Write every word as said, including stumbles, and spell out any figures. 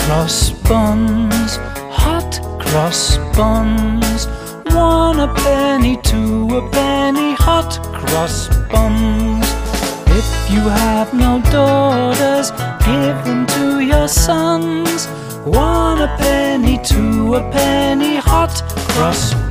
cross buns, hot cross buns. One a penny, two a penny, hot cross buns. If you have no daughters, give them to your sons. One a penny, two a penny, hot cross buns.